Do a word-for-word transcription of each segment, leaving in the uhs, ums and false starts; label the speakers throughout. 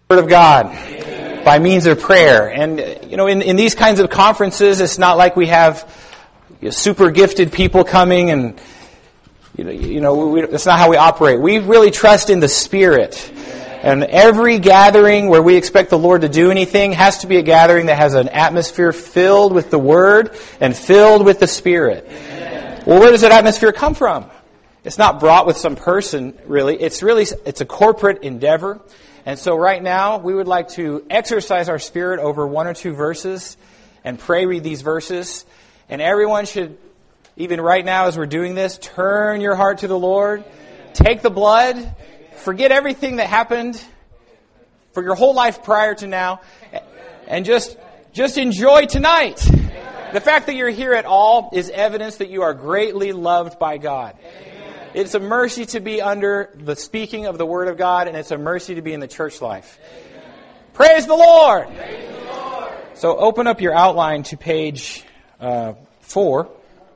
Speaker 1: Word of God by means of prayer. And, you know, in, in these kinds of conferences, it's not like we have you know, super gifted people coming and, you know, you know we, that's not how we operate. We really trust in the Spirit. And every gathering where we expect the Lord to do anything has to be a gathering that has an atmosphere filled with the Word and filled with the Spirit. Well, where does that atmosphere come from? It's not brought with some person, really. It's really, it's a corporate endeavor. And so right now, we would like to exercise our spirit over one or two verses and pray read these verses. And everyone should, even right now as we're doing this, turn your heart to the Lord. Take the blood. Forget everything that happened for your whole life prior to now. And just, just enjoy tonight. The fact that you're here at all is evidence that you are greatly loved by God. It's a mercy to be under the speaking of the Word of God, and it's a mercy to be in the church life. Amen. Praise the Lord! Praise the Lord! So open up your outline to page uh, four,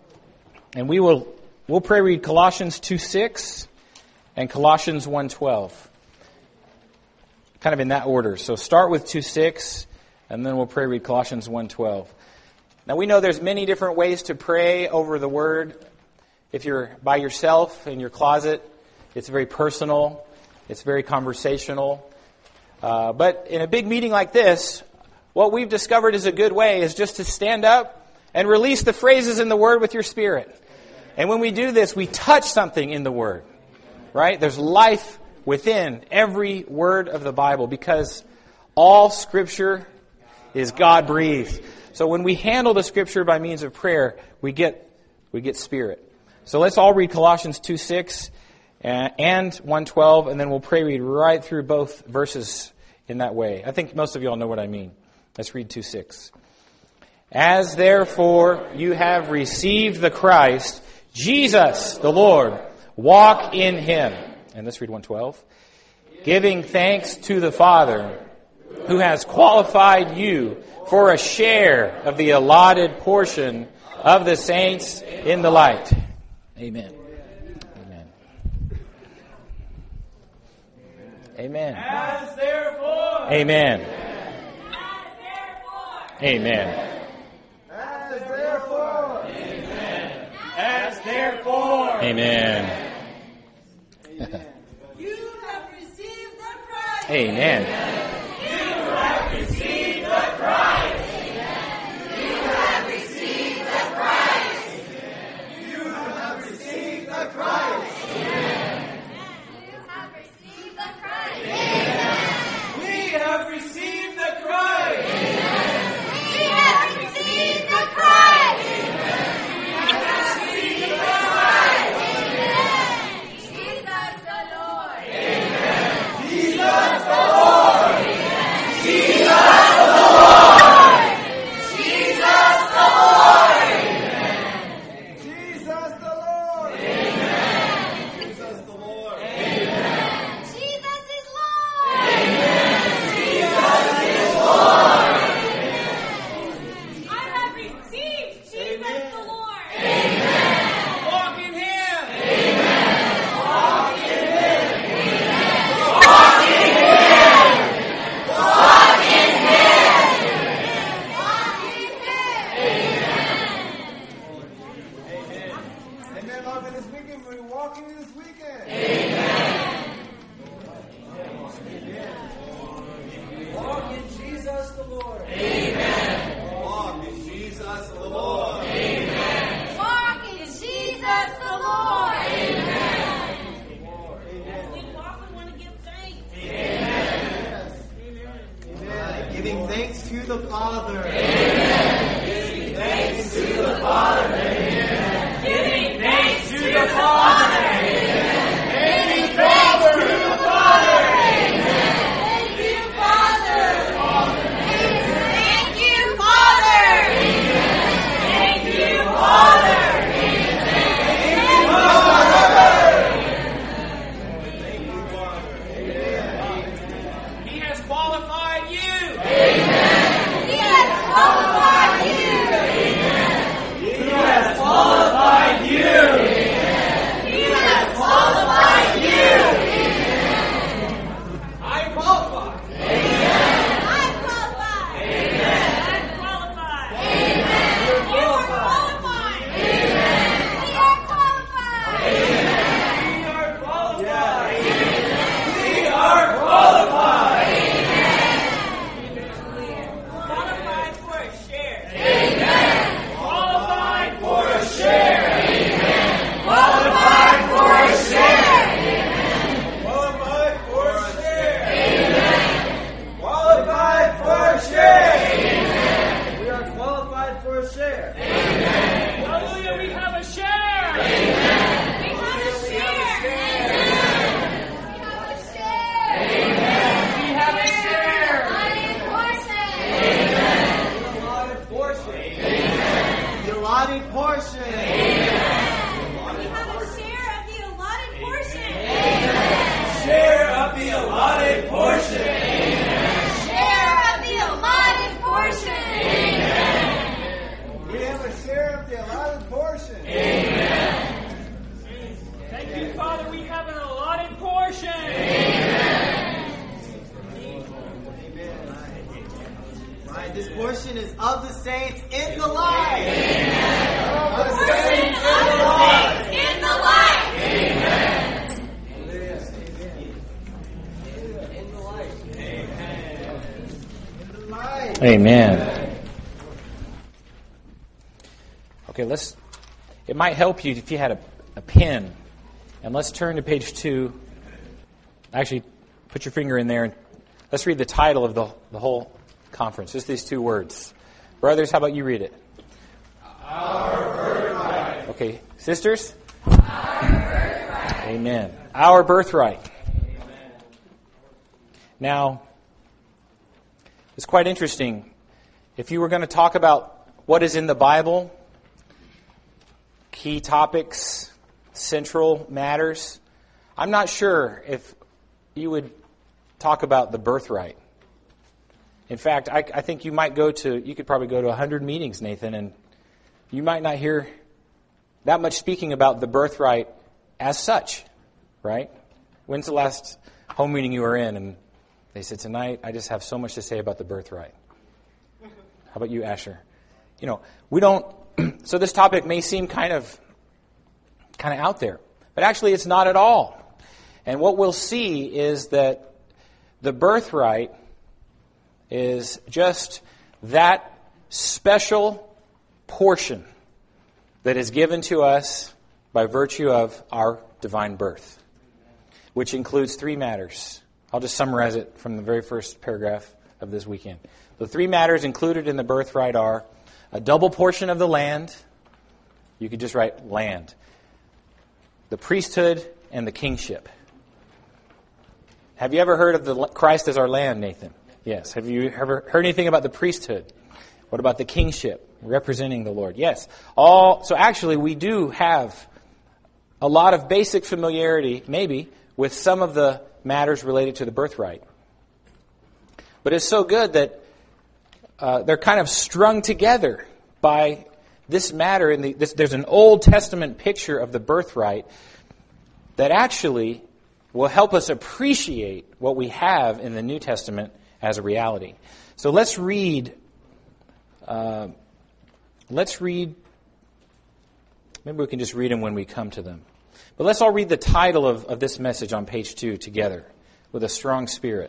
Speaker 1: and we will we'll pray read Colossians two six and Colossians one twelve. Kind of in that order. So start with two six, and then we'll pray read Colossians one twelve. Now we know there's many different ways to pray over the Word. If you're by yourself in your closet, it's very personal, it's very conversational. Uh, but in a big meeting like this, what we've discovered is a good way is just to stand up and release the phrases in the Word with your spirit. And when we do this, we touch something in the Word, right? There's life within every word of the Bible because all Scripture is God-breathed. So when we handle the Scripture by means of prayer, we get we get spirit. So let's all read Colossians two six and one twelve, and then we'll pray read right through both verses in that way. I think most of you all know what I mean. Let's read two six. As therefore you have received the Christ, Jesus the Lord, walk in Him. And let's read one twelve. Giving thanks to the Father, who has qualified you for a share of the allotted portion of the saints in the light. Amen. Amen. Amen.
Speaker 2: As therefore.
Speaker 1: Amen.
Speaker 2: As therefore.
Speaker 1: Amen.
Speaker 2: As therefore. Amen. As therefore.
Speaker 1: Amen.
Speaker 2: You have received the Christ.
Speaker 1: Amen.
Speaker 2: You have received the Christ. You have received the Christ. You have received the Christ.
Speaker 3: You have received the Christ.
Speaker 2: We have received the Christ.
Speaker 3: We have received the Christ. Jesus the Lord.
Speaker 2: Jesus the Lord. Jesus the Lord. Jesus the Lord. Jesus the Lord. Jesus the Lord.
Speaker 3: Jesus is Lord.
Speaker 2: Jesus is Lord.
Speaker 3: I have received Jesus the Lord.
Speaker 2: Walk in Him. Amen. Lord, in this weekend, we're walking in this weekend. Walk in Jesus the Lord. Walk in Jesus the Lord.
Speaker 3: Walk in Jesus the Lord.
Speaker 2: Amen.
Speaker 3: We walk, we want to give thanks.
Speaker 2: Giving thanks to the Father. Giving thanks to the Father. Giving thanks to the Father. Giving thanks to the Father.
Speaker 3: Thank you, Father. Thank you, Father.
Speaker 2: Thank you, Father. He has qualified you.
Speaker 3: He has qualified you.
Speaker 2: He has qualified you.
Speaker 3: He has qualified you.
Speaker 2: I am qualified. And this portion is of the saints in the light. Amen. Of the saints in the light.
Speaker 3: In the light.
Speaker 2: Amen.
Speaker 1: Amen. Okay, let's. It might help you if you had a, a pen, and let's turn to page two. Actually, put your finger in there and let's read the title of the the whole conference. Just these two words. Brothers, how about you read it?
Speaker 2: Our birthright.
Speaker 1: Okay, sisters. Our birthright. Amen. Our birthright. Amen. Now, it's quite interesting. If you were going to talk about what is in the Bible, key topics, central matters, I'm not sure if you would talk about the birthright. In fact, I, I think you might go to, you could probably go to one hundred meetings, Nathan, and you might not hear that much speaking about the birthright as such, right? When's the last home meeting you were in and they said, tonight, I just have so much to say about the birthright. How about you, Asher? You know, we don't, so this topic may seem kind of, kind of out there, but actually it's not at all. And what we'll see is that the birthright is just that special portion that is given to us by virtue of our divine birth, which includes three matters. I'll just summarize it from the very first paragraph of this weekend. The three matters included in the birthright are a double portion of the land. You could just write land. The priesthood and the kingship. Have you ever heard of the Christ as our land, Nathan? Yes. Have you ever heard anything about the priesthood? What about the kingship, representing the Lord? Yes. All. So actually, we do have a lot of basic familiarity, maybe, with some of the matters related to the birthright. But it's so good that uh, they're kind of strung together by this matter. In the, this, there's an Old Testament picture of the birthright that actually will help us appreciate what we have in the New Testament as a reality. So let's read. Uh, let's read. Maybe we can just read them when we come to them. But let's all read the title of, of this message on page two together with a strong spirit.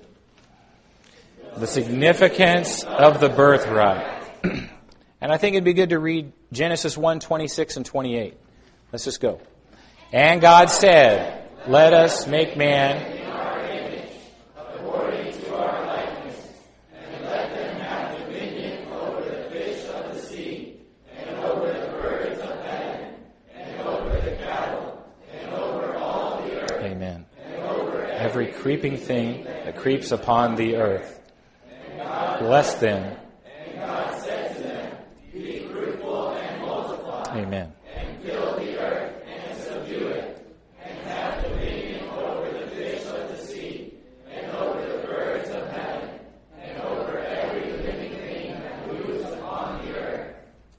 Speaker 1: The significance of the birthright. And I think it'd be good to read Genesis one, twenty-six and twenty-eight. Let's just go. And God said, let us make man in our image, according to our likeness, and let them have dominion over the fish of the sea, and over the birds of heaven, and over the cattle, and over all the earth. Amen. And over every creeping thing that creeps upon the earth. Bless them. And God said to them, be fruitful and multiply. Amen. And fill the earth and subdue it, and have dominion over the fish of the sea, and over the birds of heaven, and over every living thing that moves upon the earth.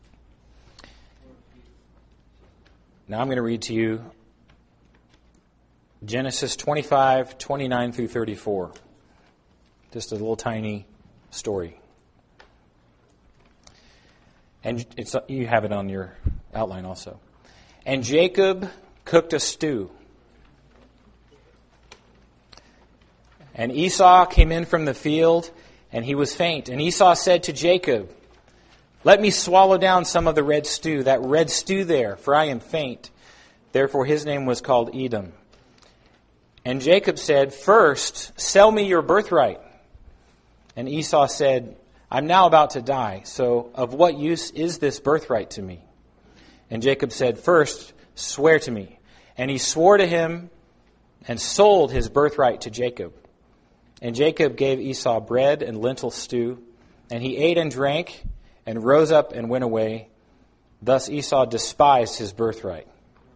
Speaker 1: Now I'm going to read to you Genesis twenty-five, twenty-nine through thirty-four. Just a little tiny story. And it's you have it on your outline also. And Jacob cooked a stew. And Esau came in from the field, and he was faint. And Esau said to Jacob, let me swallow down some of the red stew, that red stew there, for I am faint. Therefore his name was called Edom. And Jacob said, first, sell me your birthright. And Esau said, I'm now about to die, so of what use is this birthright to me? And Jacob said, first, swear to me. And he swore to him and sold his birthright to Jacob. And Jacob gave Esau bread and lentil stew, and he ate and drank and rose up and went away. Thus Esau despised his birthright.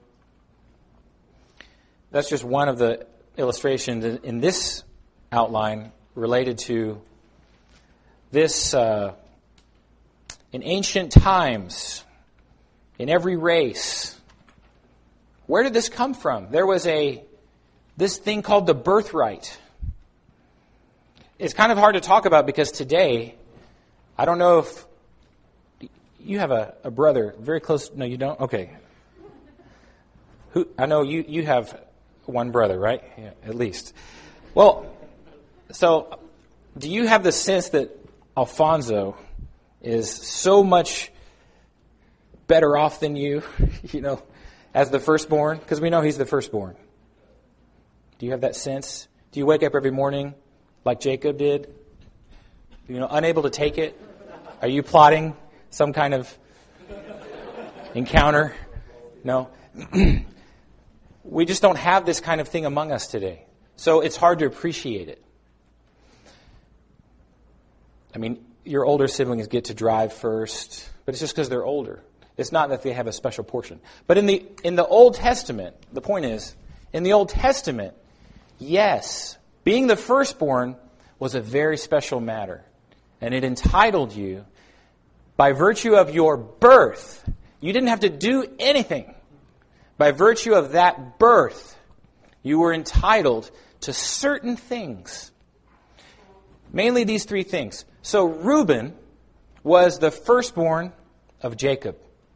Speaker 1: That's just one of the illustrations in this outline related to this, uh, in ancient times, in every race. Where did this come from? There was a this thing called the birthright. It's kind of hard to talk about because today I don't know if you have a, a brother very close. No, you don't? Okay. Who? I know you, you have one brother, right? Yeah, at least. Well, so do you have the sense that Alfonso is so much better off than you, you know, as the firstborn? Because we know he's the firstborn. Do you have that sense? Do you wake up every morning like Jacob did? You know, unable to take it? Are you plotting some kind of encounter? No. We just don't have this kind of thing among us today. So it's hard to appreciate it. I mean, your older siblings get to drive first, but it's just because they're older. It's not that they have a special portion. But in the in the Old Testament, the point is, in the Old Testament, yes, being the firstborn was a very special matter. And it entitled you, by virtue of your birth, you didn't have to do anything. By virtue of that birth, you were entitled to certain things. Mainly these three things. So Reuben was the firstborn of Jacob.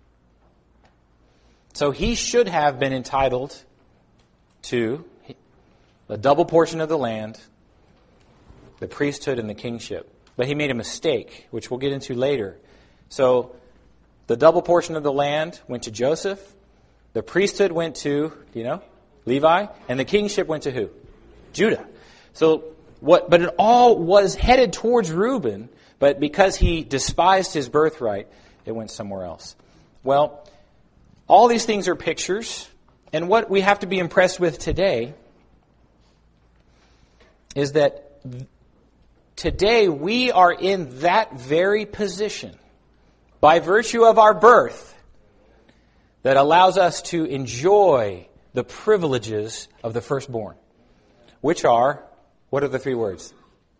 Speaker 1: So he should have been entitled to a double portion of the land, the priesthood, and the kingship. But he made a mistake, which we'll get into later. So the double portion of the land went to Joseph. The priesthood went to, do you know, Levi. And the kingship went to who? Judah. So what? But it all was headed towards Reuben. But because he despised his birthright, it went somewhere else. Well, all these things are pictures. And what we have to be impressed with today is that today we are in that very position by virtue of our birth that allows us to enjoy the privileges of the firstborn, which are, what are the three words?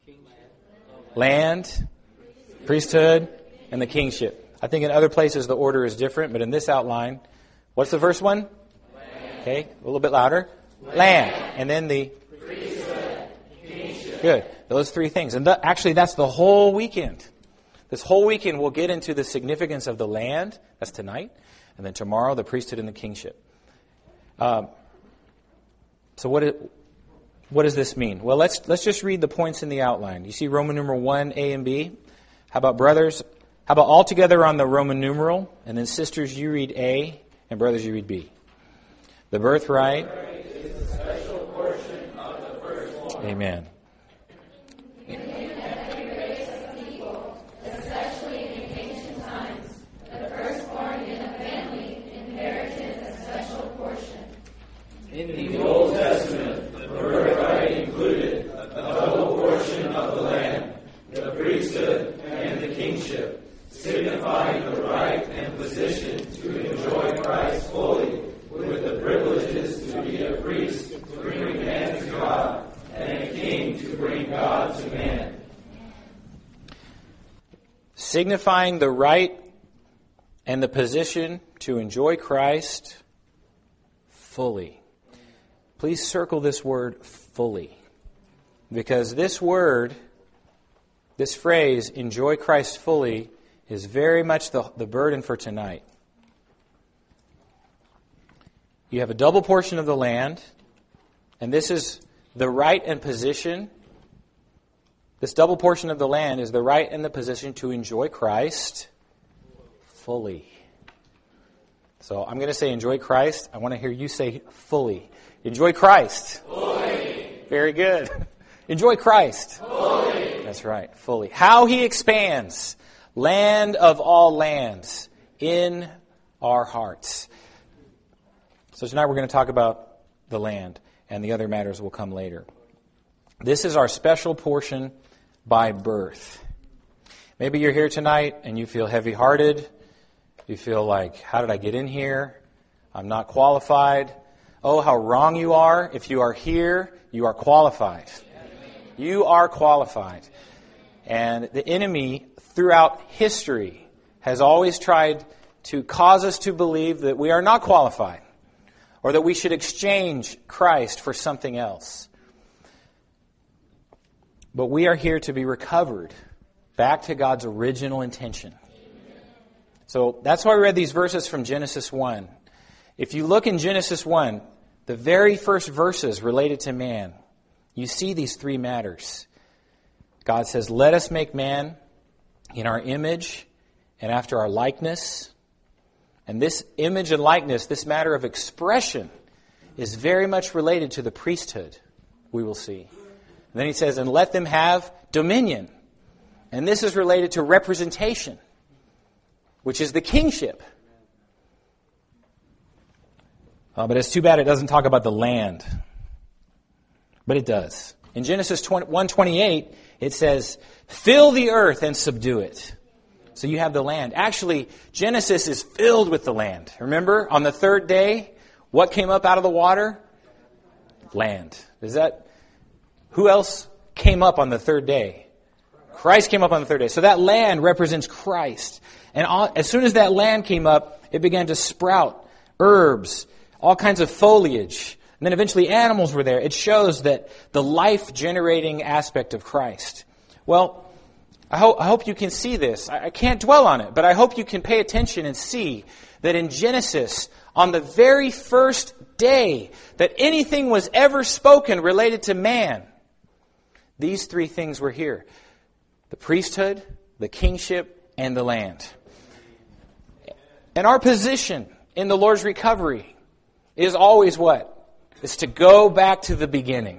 Speaker 1: Land, priesthood, and the kingship. I think in other places the order is different, but in this outline, what's the first one? Land. Okay, a little bit louder. Land. Land. And then the priesthood, kingship. Good. Those three things. And th- actually, that's the whole weekend. This whole weekend we'll get into the significance of the land. That's tonight. And then tomorrow, the priesthood and the kingship. Um, so what, it, what does this mean? Well, let's let's just read the points in the outline. You see Roman numeral one, A and B. How about brothers? How about all together on the Roman numeral? And then sisters, you read A, and brothers, you read B. The birthright is the special portion of the firstborn. Amen.
Speaker 4: In the Old Testament, the birthright included a double portion of the land, the priesthood, and the kingship, signifying the right and position to enjoy Christ fully, with the privileges to be a priest to bring man to God, and a king to bring God to man.
Speaker 1: Signifying the right and the position to enjoy Christ fully. Please circle this word fully. Because this word, this phrase, enjoy Christ fully, is very much the, the burden for tonight. You have a double portion of the land, and this is the right and position. This double portion of the land is the right and the position to enjoy Christ fully. So I'm going to say enjoy Christ. I want to hear you say fully. Enjoy Christ.
Speaker 4: Fully.
Speaker 1: Very good. Enjoy Christ.
Speaker 4: Fully.
Speaker 1: That's right, fully. How He expands, land of all lands, in our hearts. So tonight we're going to talk about the land, and the other matters will come later. This is our special portion by birth. Maybe you're here tonight and you feel heavy-hearted. You feel like, how did I get in here? I'm not qualified. Oh, how wrong you are. If you are here, you are qualified. You are qualified. And the enemy throughout history has always tried to cause us to believe that we are not qualified, or that we should exchange Christ for something else. But we are here to be recovered back to God's original intention. So that's why we read these verses from Genesis one. If you look in Genesis one, the very first verses related to man, you see these three matters. God says, let us make man in our image and after our likeness. And this image and likeness, this matter of expression, is very much related to the priesthood, we will see. And then he says, and let them have dominion. And this is related to representation, which is the kingship. Uh, but it's too bad it doesn't talk about the land. But it does. In Genesis one twenty-eight, it says, fill the earth and subdue it. So you have the land. Actually, Genesis is filled with the land. Remember, on the third day, what came up out of the water? Land. Is that, who else came up on the third day? Christ came up on the third day. So that land represents Christ. And all, as soon as that land came up, it began to sprout herbs, all kinds of foliage. And then eventually animals were there. It shows that the life-generating aspect of Christ. Well, I hope, I hope you can see this. I, I can't dwell on it, but I hope you can pay attention and see that in Genesis, on the very first day that anything was ever spoken related to man, these three things were here. The priesthood, the kingship, and the land. And our position in the Lord's recovery is always what? It's to go back to the beginning.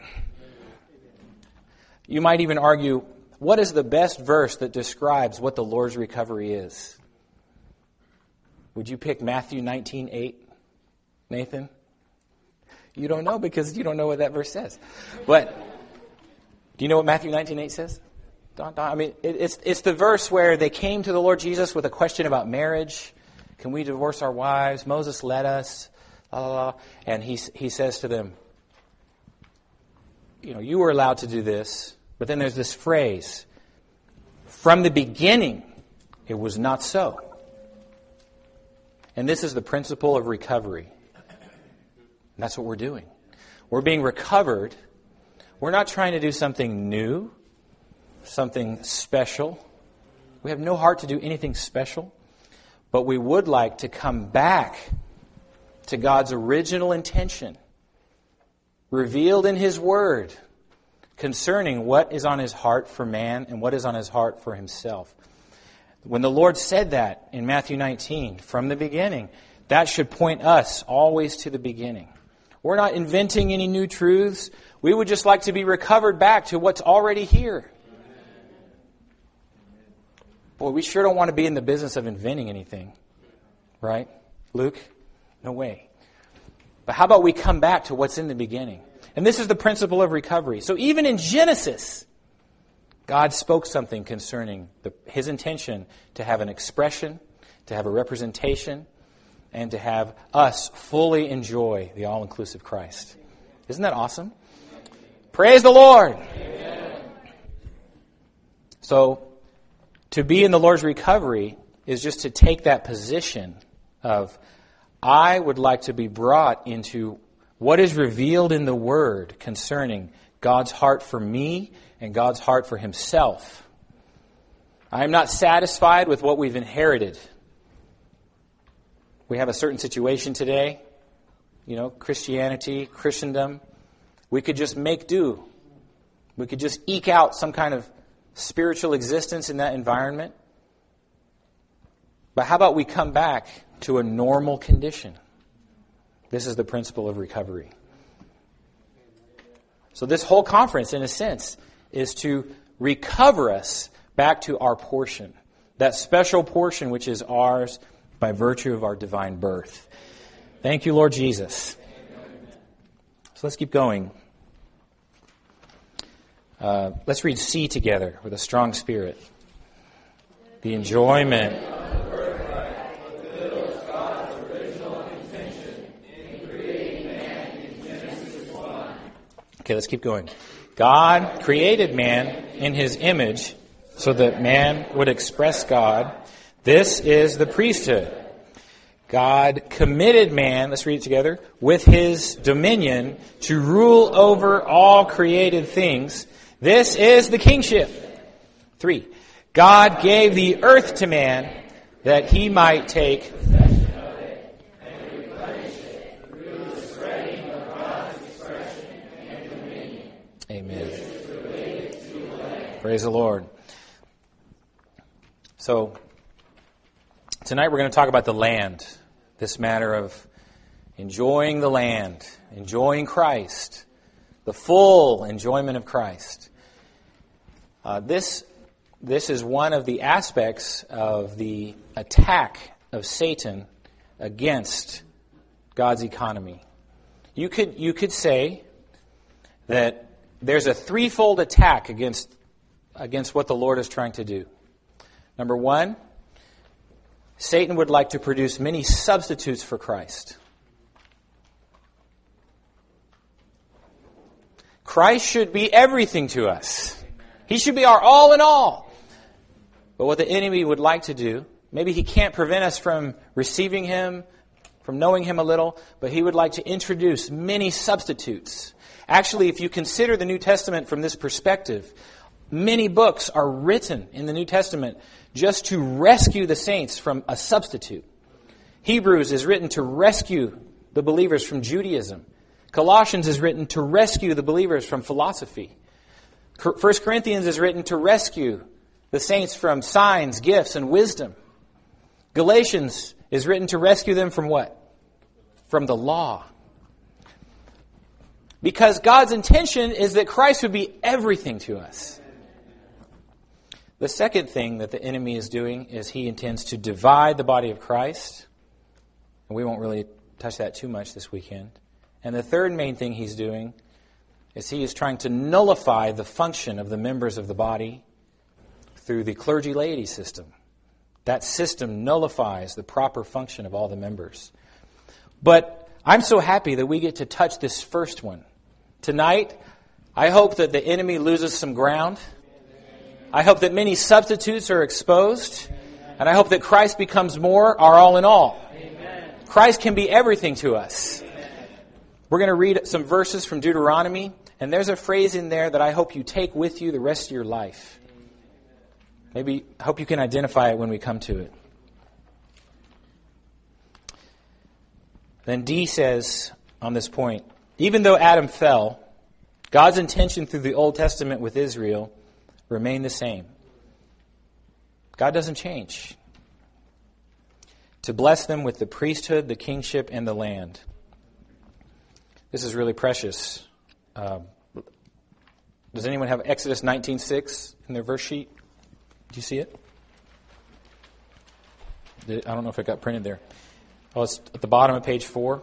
Speaker 1: You might even argue, what is the best verse that describes what the Lord's recovery is? Would you pick Matthew nineteen eight, Nathan? You don't know because you don't know what that verse says. But do you know what Matthew nineteen eight says? Don, Don, I mean, it, it's it's the verse where they came to the Lord Jesus with a question about marriage. Can we divorce our wives? Moses led us. La, la, la. And he he says to them, you know, you were allowed to do this. But then there's this phrase, from the beginning, it was not so. And this is the principle of recovery. And that's what we're doing. We're being recovered. We're not trying to do something new, something special. We have no heart to do anything special. But we would like to come back to God's original intention, revealed in His Word, concerning what is on His heart for man and what is on His heart for Himself. When the Lord said that in Matthew nineteen, from the beginning, that should point us always to the beginning. We're not inventing any new truths. We would just like to be recovered back to what's already here. Boy, we sure don't want to be in the business of inventing anything. Right? Luke? No way. But how about we come back to what's in the beginning? And this is the principle of recovery. So even in Genesis, God spoke something concerning the, His intention to have an expression, to have a representation, and to have us fully enjoy the all-inclusive Christ. Isn't that awesome? Praise the Lord! Amen. So, to be in the Lord's recovery is just to take that position of, I would like to be brought into what is revealed in the Word concerning God's heart for me and God's heart for Himself. I am not satisfied with what we've inherited. We have a certain situation today, you know, Christianity, Christendom. We could just make do. We could just eke out some kind of spiritual existence in that environment. But how about we come back to a normal condition? This is the principle of recovery. So this whole conference, in a sense, is to recover us back to our portion. That special portion which is ours by virtue of our divine birth. Thank you, Lord Jesus. So let's keep going. Uh, let's read C together with a strong spirit. The enjoyment. Okay, let's keep going. God created man in His image so that man would express God. This is the priesthood. God committed man, let's read it together, with His dominion to rule over all created things. This is the kingship. Three, God gave the earth to man that he might take possession of it and replenish it through the spreading of God's expression and dominion. Amen. Praise the Lord. So, tonight we're going to talk about the land. This matter of enjoying the land, enjoying Christ, the full enjoyment of Christ. Uh, this, this is one of the aspects of the attack of Satan against God's economy. You could, you could say that there's a threefold attack against, against what the Lord is trying to do. Number one, Satan would like to produce many substitutes for Christ. Christ should be everything to us. He should be our all in all. But what the enemy would like to do, maybe he can't prevent us from receiving Him, from knowing Him a little, but he would like to introduce many substitutes. Actually, if you consider the New Testament from this perspective, many books are written in the New Testament just to rescue the saints from a substitute. Hebrews is written to rescue the believers from Judaism. Colossians is written to rescue the believers from philosophy. First Corinthians is written to rescue the saints from signs, gifts, and wisdom. Galatians is written to rescue them from what? From the law. Because God's intention is that Christ would be everything to us. The second thing that the enemy is doing is he intends to divide the body of Christ. And we won't really touch that too much this weekend. And the third main thing he's doing is he is trying to nullify the function of the members of the body through the clergy-laity system. That system nullifies the proper function of all the members. But I'm so happy that we get to touch this first one. Tonight, I hope that the enemy loses some ground. I hope that many substitutes are exposed. And I hope that Christ becomes more our all in all. Christ can be everything to us. We're going to read some verses from Deuteronomy. And there's a phrase in there that I hope you take with you the rest of your life. Maybe, I hope you can identify it when we come to it. Then D says on this point, even though Adam fell, God's intention through the Old Testament with Israel remained the same. God doesn't change. To bless them with the priesthood, the kingship, and the land. This is really precious. Uh, does anyone have Exodus nineteen six in their verse sheet? Do you see it? I don't know if it got printed there. Oh, it's at the bottom of page four.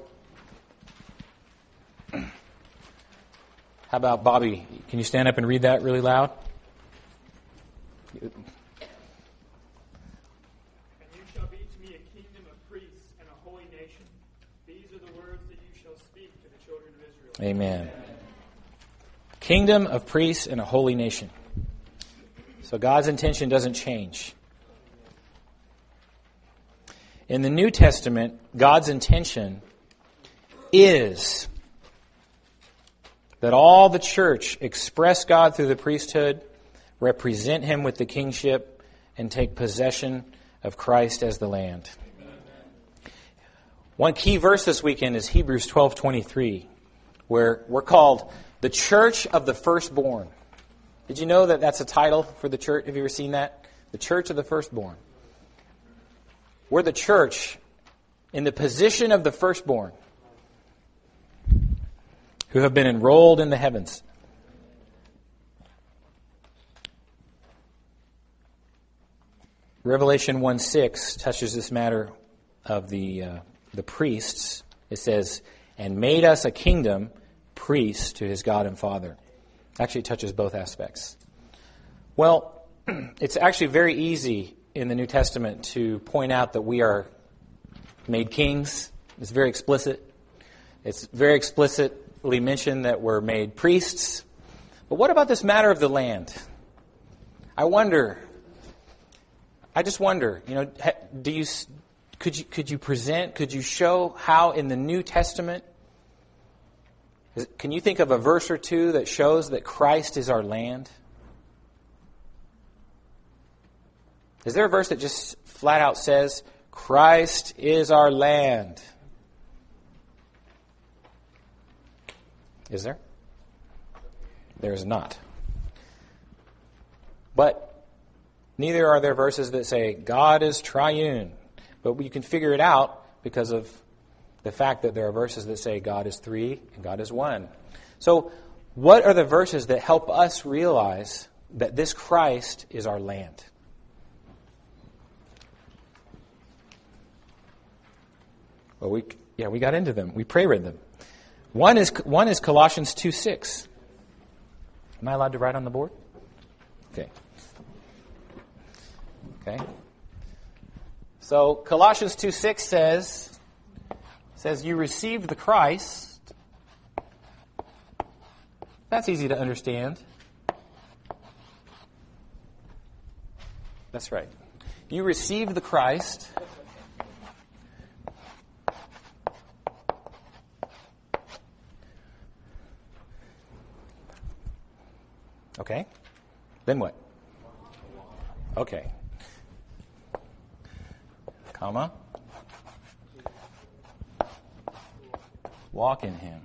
Speaker 1: How about Bobby? Can you stand up and read that really loud?
Speaker 5: And you shall be to me a kingdom of priests and a holy nation. These are the words that you shall speak to the children of Israel.
Speaker 1: Amen. Kingdom of priests and a holy nation. So God's intention doesn't change. In the New Testament, God's intention is that all the church express God through the priesthood, represent Him with the kingship, and take possession of Christ as the land. One key verse this weekend is Hebrews twelve twenty-three, where we're called the church of the firstborn. Did you know that that's a title for the church? Have you ever seen that? The church of the firstborn. We're the church in the position of the firstborn who have been enrolled in the heavens. Revelation one six touches this matter of the uh, the priests. It says, and made us a kingdom, priests to His God and Father. Actually, it touches both aspects. Well, it's actually very easy in the New Testament to point out that we are made kings. It's very explicit. It's very explicitly mentioned that we're made priests. But what about this matter of the land? I wonder, I just wonder, you know, do you, could you, could you present, could you show how in the New Testament, can you think of a verse or two that shows that Christ is our land? Is there a verse that just flat out says, Christ is our land? Is there? There is not. But neither are there verses that say, God is triune. But you can figure it out because of the fact that there are verses that say God is three and God is one. So what are the verses that help us realize that this Christ is our land? Well, we yeah we got into them. We pray-read them. One is one is Colossians two six. Am I allowed to write on the board? Okay. Okay. So Colossians two six says says you received the Christ. That's easy to understand. That's right. You received the Christ. Okay. Then what? Okay. Comma. Walk in Him.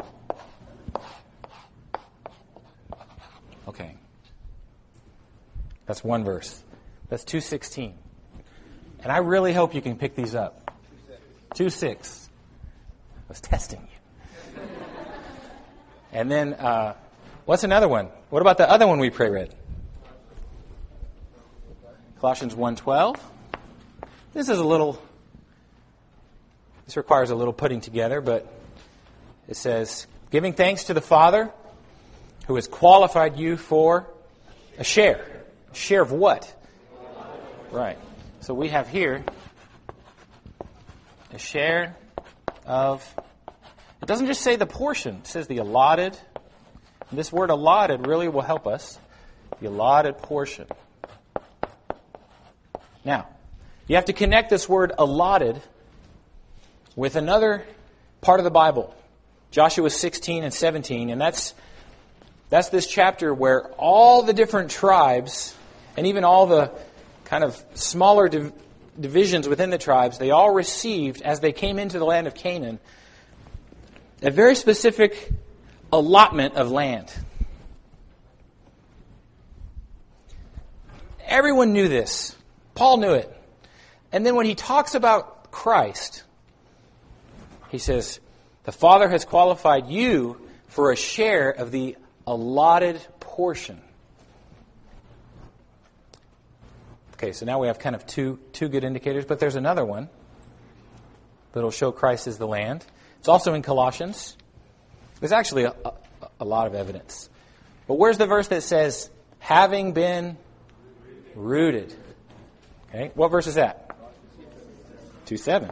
Speaker 1: Okay. That's one verse. That's two sixteen. And I really hope you can pick these up. two six. I was testing you. And then, uh, what's another one? What about the other one we pray-read? Colossians one twelve. This is a little, this requires a little putting together, but it says, giving thanks to the Father who has qualified you for a share. A share of what? Right. So we have here a share of, it doesn't just say the portion, it says the allotted. This word allotted really will help us. The allotted portion. Now, you have to connect this word allotted with another part of the Bible. Joshua sixteen and seventeen, and that's that's this chapter where all the different tribes, and even all the kind of smaller div- divisions within the tribes, they all received, as they came into the land of Canaan, a very specific allotment of land. Everyone knew this. Paul knew it. And then when he talks about Christ, he says, the Father has qualified you for a share of the allotted portion. Okay, so now we have kind of two two good indicators, but there's another one that will show Christ is the land. It's also in Colossians. There's actually a, a, a lot of evidence. But where's the verse that says, having been rooted? Okay, what verse is that? two seven.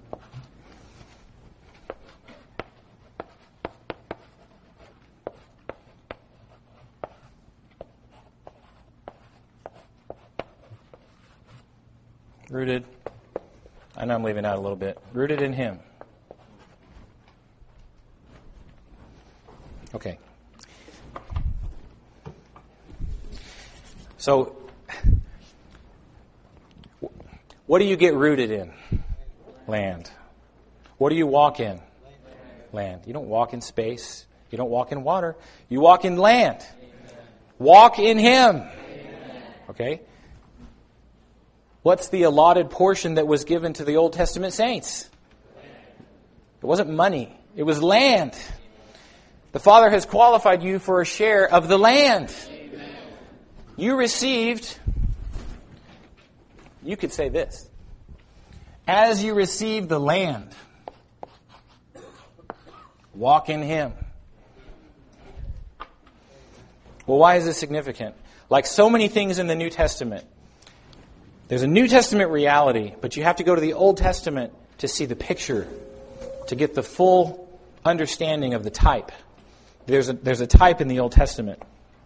Speaker 1: Rooted. I know I'm leaving out a little bit. Rooted in Him. Okay. So, what do you get rooted in? Land. What do you walk in? Land. You don't walk in space. You don't walk in water. You walk in land. Walk in Him. Okay? What's the allotted portion that was given to the Old Testament saints? It wasn't money. It was land. The Father has qualified you for a share of the land. You received, you could say this, as you receive the land, walk in Him. Well, why is this significant? Like so many things in the New Testament, there's a New Testament reality, but you have to go to the Old Testament to see the picture, to get the full understanding of the type. There's a, there's a type in the Old Testament.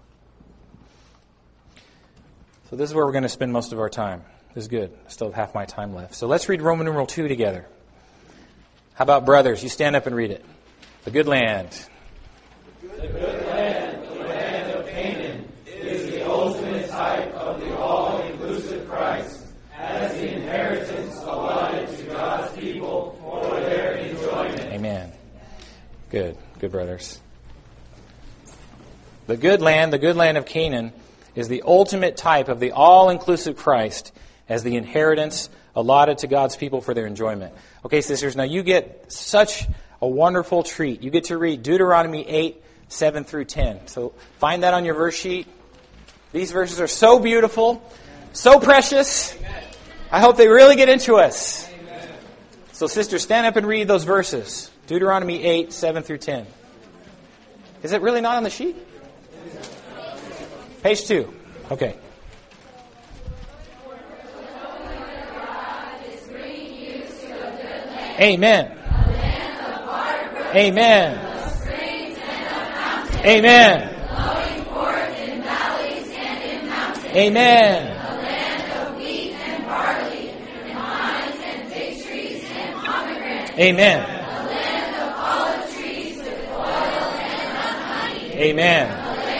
Speaker 1: So this is where we're going to spend most of our time. This is good. I still have half my time left. So let's read Roman numeral two together. How about brothers? You stand up and read it. The good land.
Speaker 4: The good land, the land of Canaan, is the ultimate type of the all-inclusive Christ,
Speaker 1: good brothers. The good land, the good land of Canaan, is the ultimate type of the all-inclusive Christ as the inheritance allotted to God's people for their enjoyment. Okay, sisters, now you get such a wonderful treat. You get to read Deuteronomy eight, seven through ten. So find that on your verse sheet. These verses are so beautiful, so precious. I hope they really get into us. So sisters, stand up and read those verses. Deuteronomy eight, seven through ten. Is it really not on the sheet? Page two. Okay. Amen. Amen. Amen. Amen. Amen. Amen.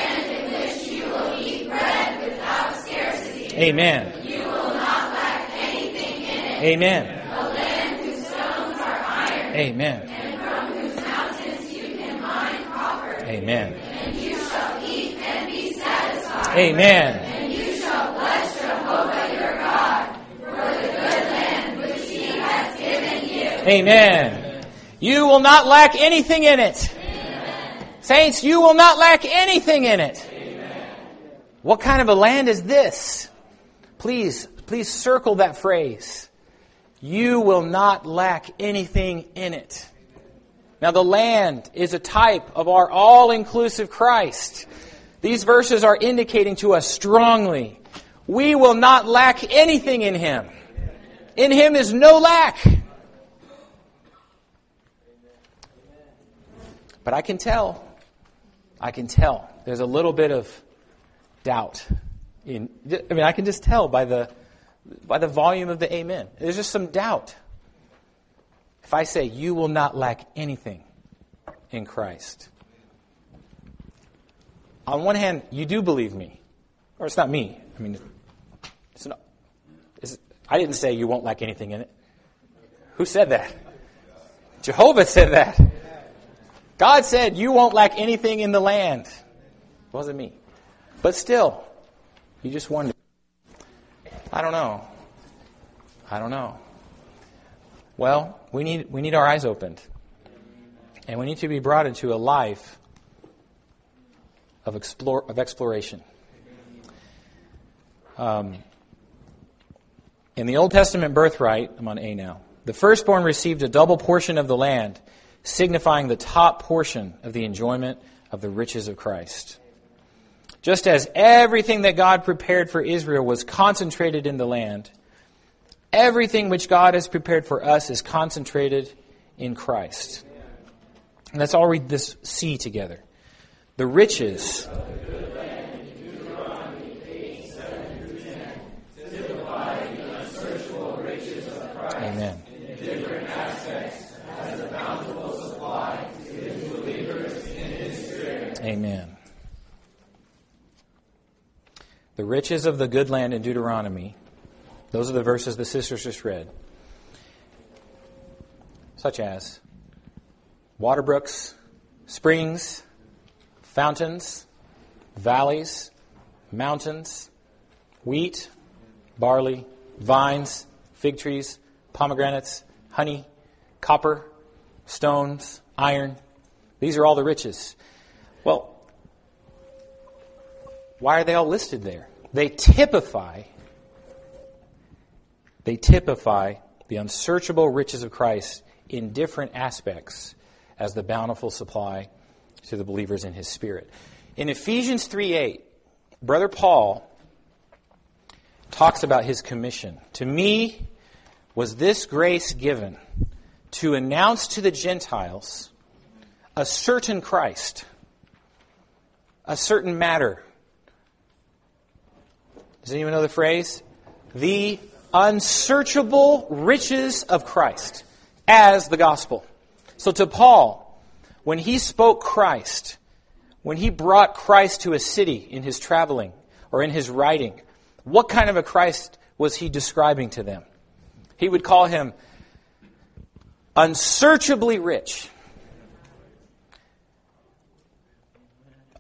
Speaker 1: Amen. You will not lack anything in it. Amen. A land whose stones are iron. Amen. And from whose mountains you can mine copper. Amen. And you shall eat and be satisfied. Amen. And you shall bless Jehovah your God for the good land which He has given you. Amen. You will not lack anything in it. Amen. Saints, you will not lack anything in it. Amen. What kind of a land is this? Please, please circle that phrase. You will not lack anything in it. Now, the land is a type of our all-inclusive Christ. These verses are indicating to us strongly, we will not lack anything in Him. In Him is no lack. But I can tell, I can tell, there's a little bit of doubt. In, I mean, I can just tell by the by the volume of the amen. There's just some doubt. If I say, you will not lack anything in Christ. On one hand, you do believe me. Or it's not me. I mean, it's not, it's, I didn't say you won't lack anything in it. Who said that? Jehovah said that. God said, you won't lack anything in the land. It wasn't me. But still, you just wonder. I don't know. I don't know. Well, we need we need our eyes opened. And we need to be brought into a life of explore of exploration. Um, in the Old Testament birthright, I'm on A now, the firstborn received a double portion of the land, signifying the top portion of the enjoyment of the riches of Christ. Just as everything that God prepared for Israel was concentrated in the land, everything which God has prepared for us is concentrated in Christ. And let's all read this C together. The riches Amen. In different aspects, as a bountiful supply to His believers in His Spirit. Amen. The riches of the good land in Deuteronomy, those are the verses the sisters just read, such as water brooks, springs, fountains, valleys, mountains, wheat, barley, vines, fig trees, pomegranates, honey, copper, stones, iron. These are all the riches. Well, why are they all listed there? They typify, they typify the unsearchable riches of Christ in different aspects as the bountiful supply to the believers in His Spirit. In Ephesians three eight, Brother Paul talks about his commission. To me was this grace given to announce to the Gentiles a certain Christ, a certain matter. Does anyone know the phrase? The unsearchable riches of Christ as the gospel. So to Paul, when he spoke Christ, when he brought Christ to a city in his traveling or in his writing, what kind of a Christ was he describing to them? He would call Him unsearchably rich,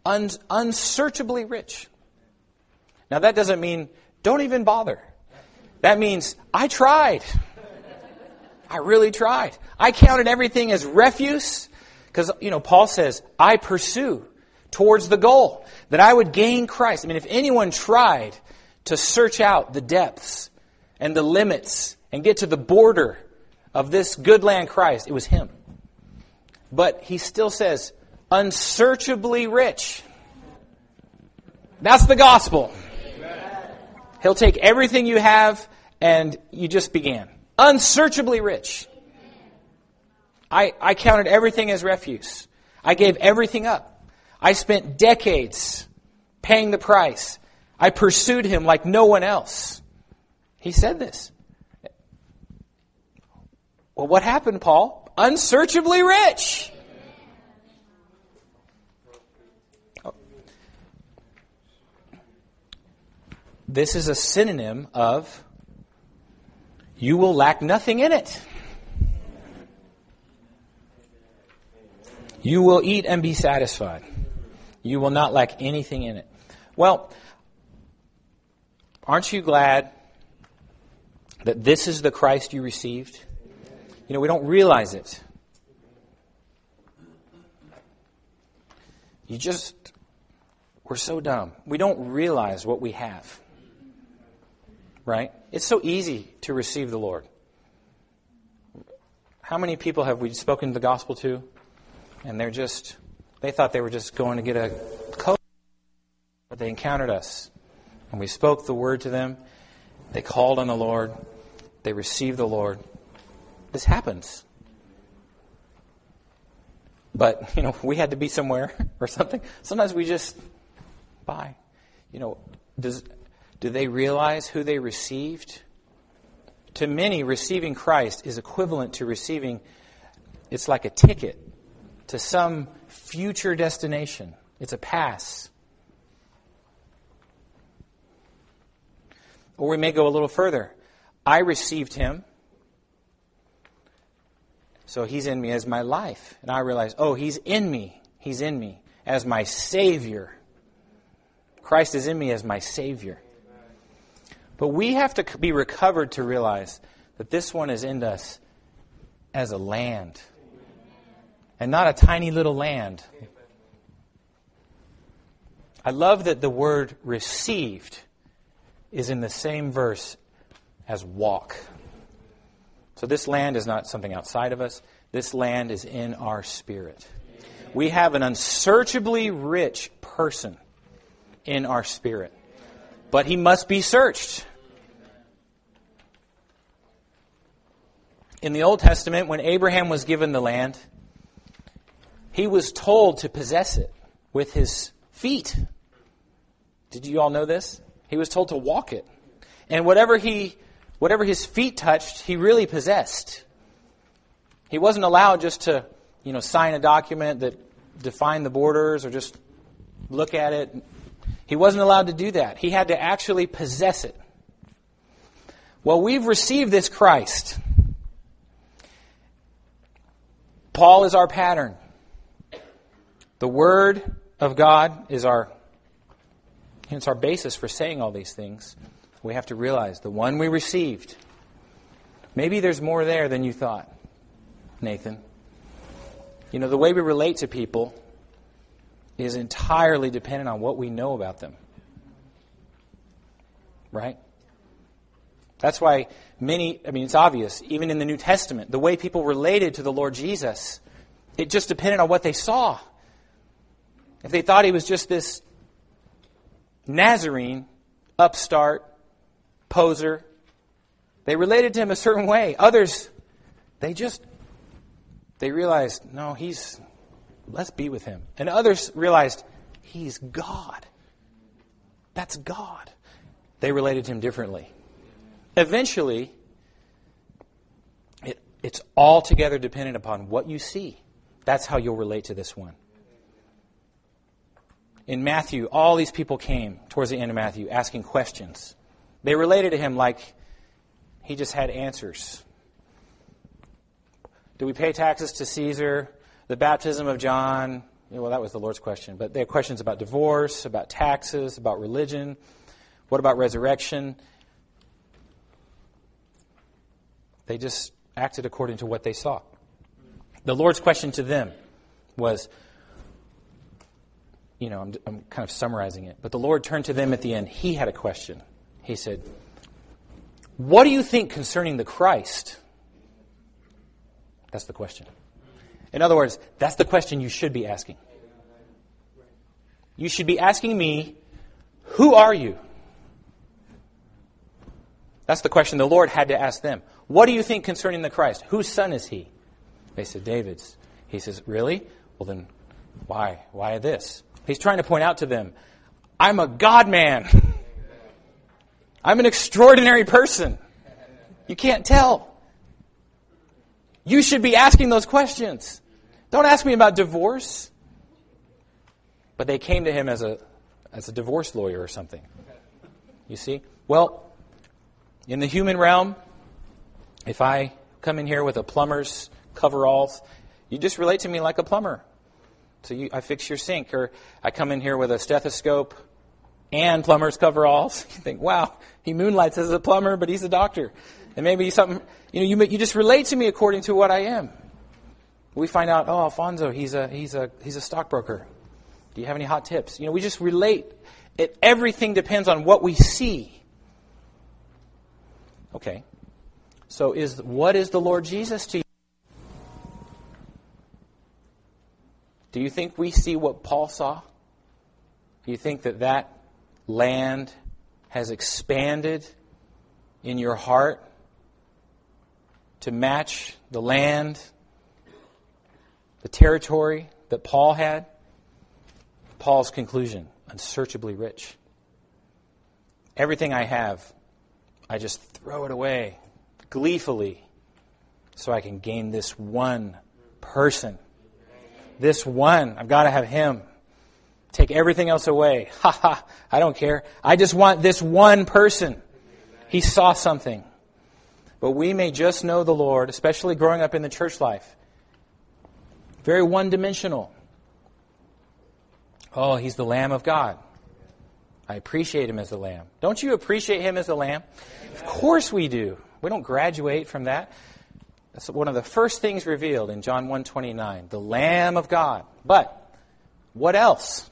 Speaker 1: Un- unsearchably rich. Now that doesn't mean don't even bother. That means I tried. I really tried. I counted everything as refuse because, you know, Paul says, I pursue towards the goal that I would gain Christ. I mean, if anyone tried to search out the depths and the limits and get to the border of this good land Christ, it was him. But he still says, unsearchably rich. That's the gospel. He'll take everything you have and you just began. Unsearchably rich. I, I counted everything as refuse. I gave everything up. I spent decades paying the price. I pursued him like no one else. He said this. Well, what happened, Paul? Unsearchably rich. Oh. This is a synonym of you will lack nothing in it. You will eat and be satisfied. You will not lack anything in it. Well, aren't you glad that this is the Christ you received? You know, we don't realize it. You just, we're so dumb. We don't realize what we have. Right? It's so easy to receive the Lord. How many people have we spoken the gospel to? And they're just, they thought they were just going to get a coat. But they encountered us. And we spoke the word to them. They called on the Lord. They received the Lord. This happens. But, you know, we had to be somewhere or something. Sometimes we just, bye. You know, does... Do they realize who they received? To many, receiving Christ is equivalent to receiving, it's like a ticket to some future destination. It's a pass. Or we may go a little further. I received him, so he's in me as my life. And I realize, oh, he's in me. He's in me as my Savior. Christ is in me as my Savior. But we have to be recovered to realize that this one is in us as a land. And not a tiny little land. I love that the word received is in the same verse as walk. So this land is not something outside of us. This land is in our spirit. We have an unsearchably rich person in our spirit. But he must be searched. In the Old Testament, when Abraham was given the land, he was told to possess it with his feet. Did you all know this? He was told to walk it. And whatever he, whatever his feet touched, he really possessed. He wasn't allowed just to, you know, sign a document that defined the borders or just look at it. He wasn't allowed to do that. He had to actually possess it. Well, we've received this Christ. Paul is our pattern. The Word of God is our, it's our basis for saying all these things. We have to realize the one we received. Maybe there's more there than you thought, Nathan. You know, the way we relate to people is entirely dependent on what we know about them. Right? That's why many, I mean, it's obvious, even in the New Testament, the way people related to the Lord Jesus, it just depended on what they saw. If they thought he was just this Nazarene, upstart, poser, they related to him a certain way. Others, they just, they realized, no, he's, let's be with him. And others realized, he's God. That's God. They related to him differently. Eventually, it, it's altogether dependent upon what you see. That's how you'll relate to this one. In Matthew, all these people came towards the end of Matthew asking questions. They related to him like he just had answers. Do we pay taxes to Caesar? The baptism of John, Well, that was the Lord's question. But they had questions about divorce, about taxes, about religion. What about resurrection? They just acted according to what they saw. The Lord's question to them was, you know, I'm, I'm kind of summarizing it, but the Lord turned to them at the end. He had a question. He said, what do you think concerning the Christ? That's the question. In other words, that's the question you should be asking. You should be asking me, who are you? That's the question the Lord had to ask them. What do you think concerning the Christ? Whose son is he? They said, David's. He says, really? Well then, why? Why this? He's trying to point out to them, I'm a God-man. I'm an extraordinary person. You can't tell. You should be asking those questions. Don't ask me about divorce. But they came to him as a as a divorce lawyer or something. You see? Well, in the human realm, if I come in here with a plumber's coveralls, you just relate to me like a plumber. So you, I fix your sink, or I come in here with a stethoscope and plumber's coveralls. You think, wow, he moonlights as a plumber, but he's a doctor. And maybe something, you know, you you just relate to me according to what I am. We find out, oh, Alfonso, he's a he's a he's a stockbroker. Do you have any hot tips? You know, we just relate. It, everything depends on what we see. Okay. So is what is the Lord Jesus to you? Do you think we see what Paul saw? Do you think that that land has expanded in your heart to match the land, the territory that Paul had? Paul's conclusion, unsearchably rich. Everything I have, I just throw it away gleefully so I can gain this one person. This one, I've got to have him. Take everything else away. Ha ha, I don't care. I just want this one person. He saw something. But we may just know the Lord, especially growing up in the church life, very one-dimensional. Oh, he's the Lamb of God. I appreciate him as the Lamb. Don't you appreciate him as the Lamb? Of course we do. We don't graduate from that. That's one of the first things revealed in John one twenty-nine. The Lamb of God. But what else?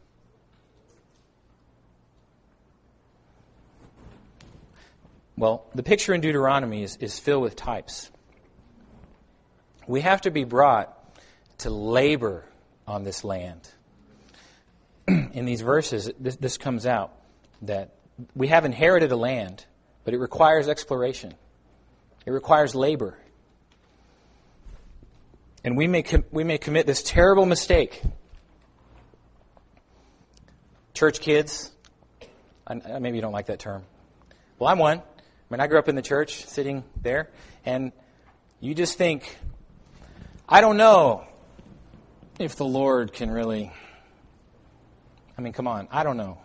Speaker 1: Well, the picture in Deuteronomy is, is filled with types. We have to be brought to labor on this land. In these verses, this, this comes out that we have inherited a land, but it requires exploration. It requires labor. And we may com- we may commit this terrible mistake. Church kids, I, maybe you don't like that term. Well, I'm one. I mean, I grew up in the church, sitting there, and you just think, I don't know if the Lord can really... I mean, come on, I don't know.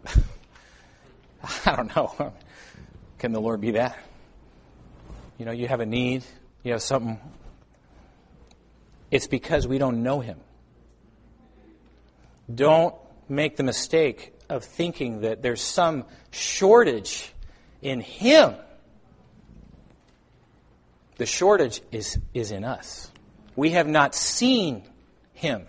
Speaker 1: I don't know. Can the Lord be that? You know, you have a need, you have something. It's because we don't know him. Don't make the mistake of thinking that there's some shortage in him. The shortage is, is in us. We have not seen him.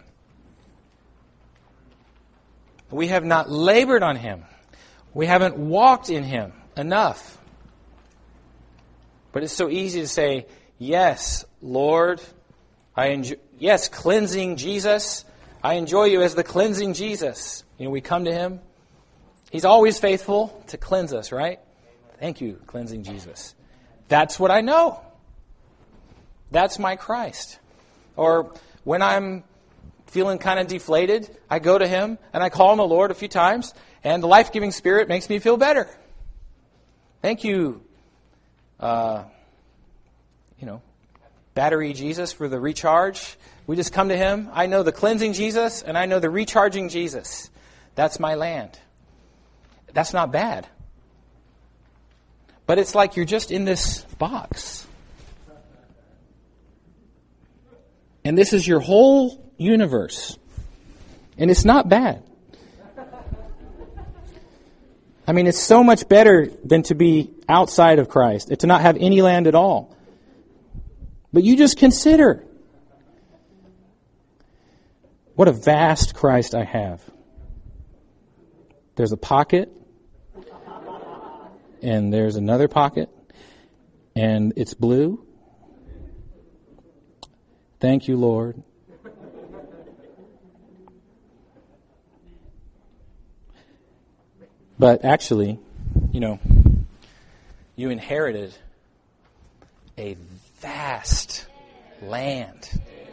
Speaker 1: We have not labored on him. We haven't walked in him enough. But it's so easy to say, yes, Lord, I enjoy, yes, cleansing Jesus. I enjoy you as the cleansing Jesus. You know, we come to him. He's always faithful to cleanse us, right? Thank you, cleansing Jesus. That's what I know. That's my Christ. Or when I'm feeling kind of deflated, I go to him and I call on the Lord a few times, and the life-giving Spirit makes me feel better. Thank you, uh, you know, battery Jesus for the recharge. We just come to him. I know the cleansing Jesus and I know the recharging Jesus. That's my land. That's not bad. But it's like you're just in this box. And this is your whole universe. And it's not bad. I mean, it's so much better than to be outside of Christ, to not have any land at all. But you just consider what a vast Christ I have. There's a pocket, and there's another pocket, and it's blue. Thank you, Lord. But actually, you know, you inherited a vast land.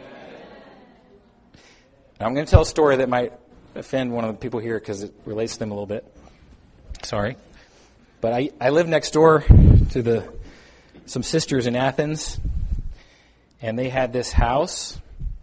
Speaker 1: Now, I'm going to tell a story that might offend one of the people here because it relates to them a little bit. Sorry. But I, I live next door to the some sisters in Athens, and they had this house,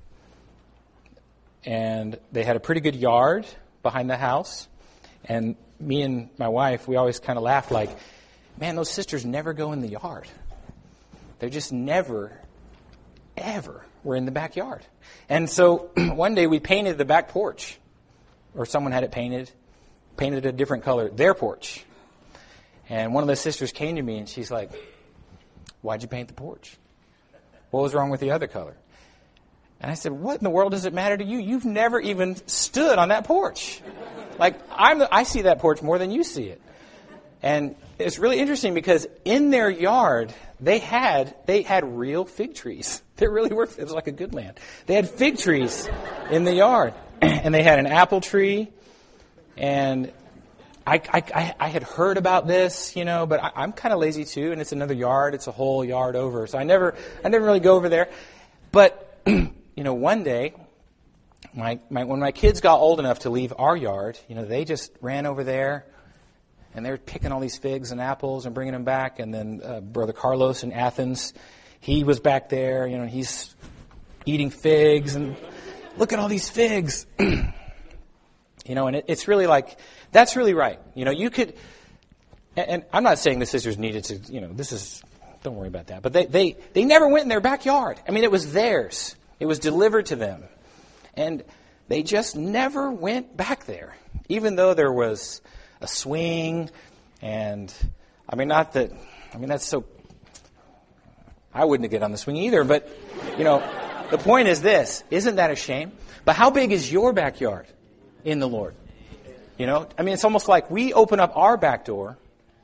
Speaker 1: and they had a pretty good yard behind the house. And me and my wife, we always kind of laughed like, man, those sisters never go in the yard. They're just never, ever were in the backyard. And so one day we painted the back porch, or someone had it painted, painted a different color, their porch. And one of the sisters came to me and she's like, why'd you paint the porch? What was wrong with the other color? And I said, what in the world does it matter to you? You've never even stood on that porch. Like, I'm the, I see that porch more than you see it. And it's really interesting because in their yard, they had they had real fig trees. They really were, it was like a good land. They had fig trees in the yard. And they had an apple tree. And I, I, I had heard about this, you know, but I, I'm kind of lazy too. And it's another yard. It's a whole yard over. So I never, I never really go over there. But, you know, one day, My, my, when my kids got old enough to leave our yard, you know, they just ran over there, and they were picking all these figs and apples and bringing them back. And then uh, Brother Carlos in Athens, he was back there, you know, and he's eating figs, and look at all these figs. You know, and it, it's really like, that's really right. You know, you could, and, and I'm not saying the sisters needed to, you know, this is, don't worry about that. But they, they, they never went in their backyard. I mean, it was theirs. It was delivered to them. And they just never went back there, even though there was a swing. And, I mean, not that, I mean, that's so, I wouldn't get on the swing either. But, you know, the point is this, isn't that a shame? But how big is your backyard in the Lord? You know, I mean, it's almost like we open up our back door,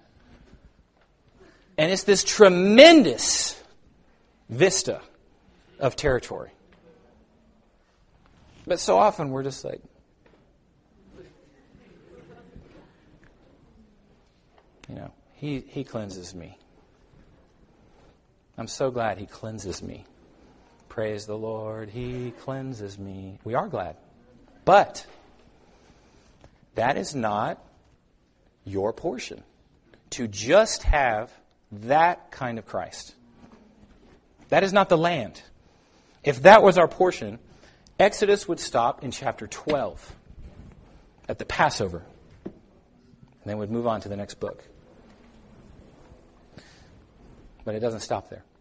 Speaker 1: and it's this tremendous vista of territory. But so often we're just like, you know, he, he cleanses me. I'm so glad he cleanses me. Praise the Lord, he cleanses me. We are glad. But that is not your portion. To just have that kind of Christ. That is not the land. If that was our portion, Exodus would stop in chapter twelve at the Passover. And then we'd move on to the next book. But it doesn't stop there.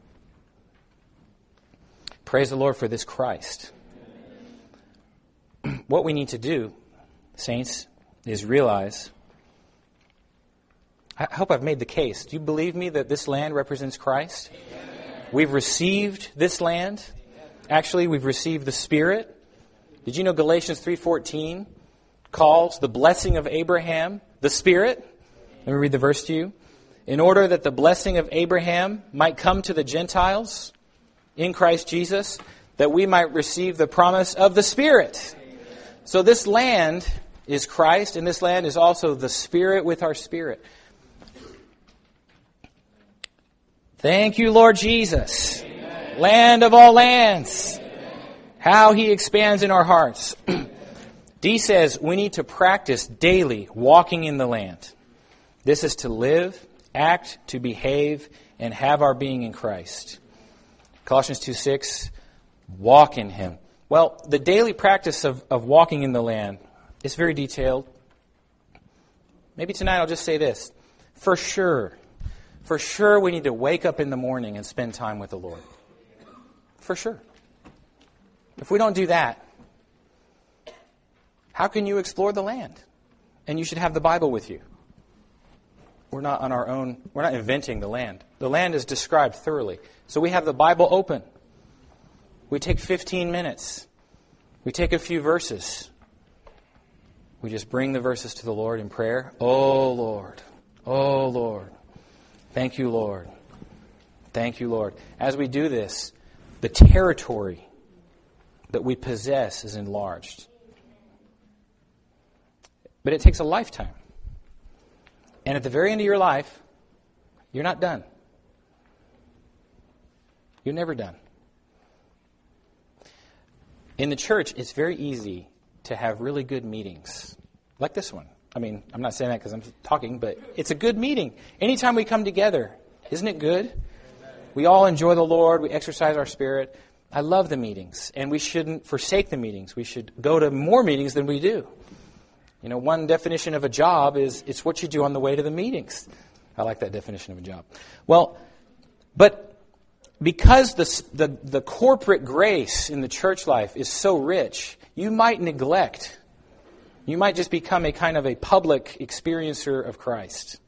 Speaker 1: Praise the Lord for this Christ. What we need to do, saints, is realize, I hope I've made the case. Do you believe me that this land represents Christ? Amen. We've received this land. Actually, we've received the Spirit. Did you know Galatians three fourteen calls the blessing of Abraham the Spirit? Let me read the verse to you. In order that the blessing of Abraham might come to the Gentiles in Christ Jesus, that we might receive the promise of the Spirit. So this land is Christ, and this land is also the Spirit with our spirit. Thank you, Lord Jesus. Amen. Land of all lands. Amen. How he expands in our hearts. D says we need to practice daily walking in the land. This is to live, act, to behave, and have our being in Christ. Colossians two six, walk in him. Well, the daily practice of, of walking in the land is very detailed. Maybe tonight I'll just say this. For sure, for sure we need to wake up in the morning and spend time with the Lord. For sure. If we don't do that, how can you explore the land? And you should have the Bible with you. We're not on our own, we're not inventing the land. The land is described thoroughly. So we have the Bible open. We take fifteen minutes. We take a few verses. We just bring the verses to the Lord in prayer. Oh, Lord. Oh, Lord. Thank you, Lord. Thank you, Lord. As we do this, the territory that we possess is enlarged. But it takes a lifetime. And at the very end of your life, you're not done. You're never done. In the church, it's very easy to have really good meetings, like this one. I mean, I'm not saying that because I'm talking, but it's a good meeting. Anytime we come together, isn't it good? We all enjoy the Lord. We exercise our spirit. I love the meetings, and we shouldn't forsake the meetings. We should go to more meetings than we do. You know, one definition of a job is it's what you do on the way to the meetings. I like that definition of a job. Well, but because the, the, the corporate grace in the church life is so rich, you might neglect, you might just become a kind of a public experiencer of Christ.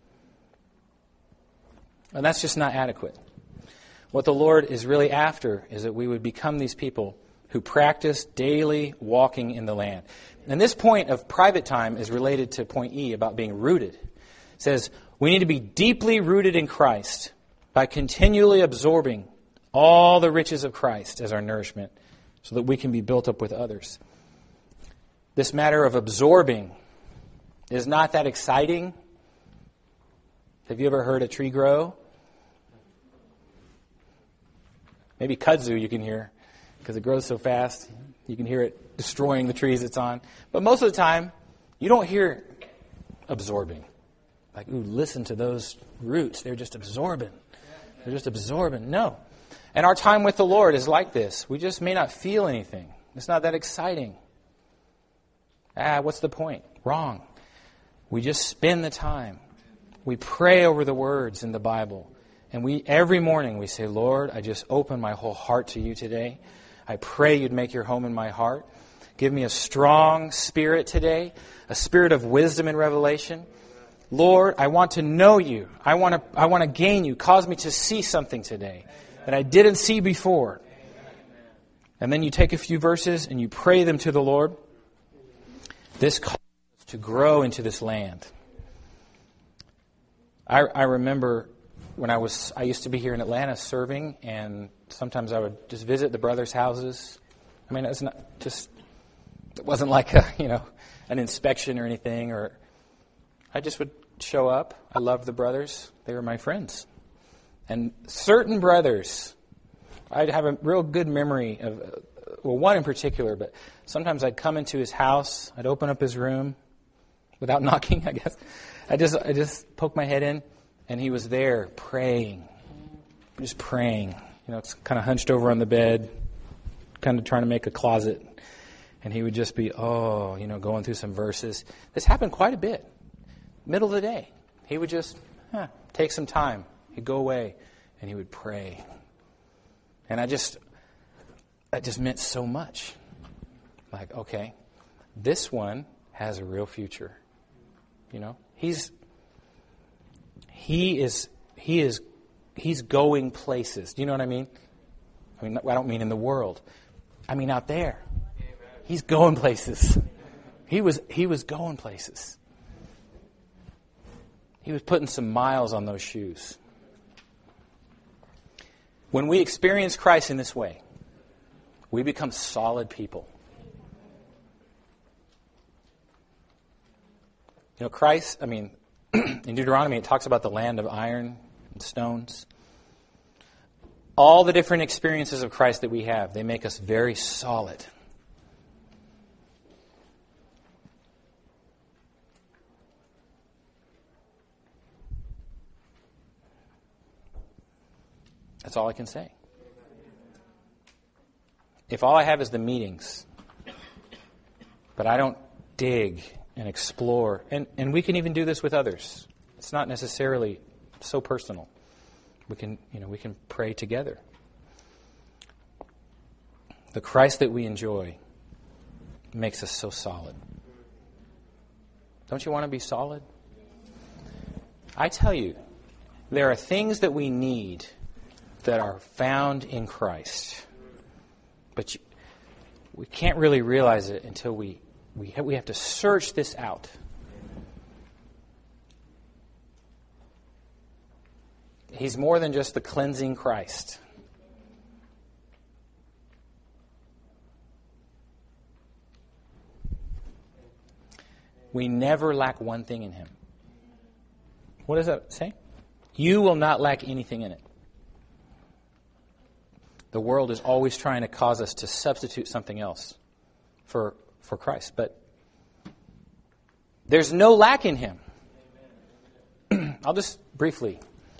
Speaker 1: And that's just not adequate. What the Lord is really after is that we would become these people who practice daily walking in the land. And this point of private time is related to point E about being rooted. It says we need to be deeply rooted in Christ by continually absorbing all the riches of Christ as our nourishment so that we can be built up with others. This matter of absorbing is not that exciting. Have you ever heard a tree grow? Maybe kudzu you can hear because it grows so fast. You can hear it destroying the trees it's on. But most of the time, you don't hear absorbing. Like, ooh, listen to those roots. They're just absorbing. They're just absorbing. No. And our time with the Lord is like this. We just may not feel anything. It's not that exciting. Ah, what's the point? Wrong. We just spend the time. We pray over the words in the Bible. And we every morning we say, Lord, I just open my whole heart to you today. I pray you'd make your home in my heart. Give me a strong spirit today, a spirit of wisdom and revelation. Lord, I want to know you. I want to I want to gain you. Cause me to see something today that I didn't see before. And then you take a few verses and you pray them to the Lord. This calls us to grow into this land. I, I remember when I was, I used to be here in Atlanta serving, and sometimes I would just visit the brothers' houses. I mean, it's not just, it wasn't like a, you know, an inspection or anything, or I just would show up. I loved the brothers. They were my friends. And certain brothers, I'd have a real good memory of, well, one in particular, but sometimes I'd come into his house, I'd open up his room without knocking, I guess. I just, I just poke my head in. And he was there praying, just praying. You know, it's kind of hunched over on the bed, kind of trying to make a closet. And he would just be, oh, you know, going through some verses. This happened quite a bit. Middle of the day, he would just huh, take some time. He'd go away, and he would pray. And I just, that just meant so much. Like, okay, this one has a real future. You know, he's... He is, he is, he's going places. Do you know what I mean? I mean, I don't mean in the world. I mean out there. He's going places. He was, he was going places. He was putting some miles on those shoes. When we experience Christ in this way, we become solid people. You know, Christ, I mean, in Deuteronomy, it talks about the land of iron and stones. All the different experiences of Christ that we have, they make us very solid. That's all I can say. If all I have is the meetings, but I don't dig and explore. And, and we can even do this with others. It's not necessarily so personal. We can, you know, we can pray together. The Christ that we enjoy makes us so solid. Don't you want to be solid? I tell you, there are things that we need that are found in Christ. But you, we can't really realize it until we, we, have, we have to search this out. He's more than just the cleansing Christ. We never lack one thing in Him. What does that say? You will not lack anything in it. The world is always trying to cause us to substitute something else for, for Christ. But there's no lack in Him. I'll just briefly.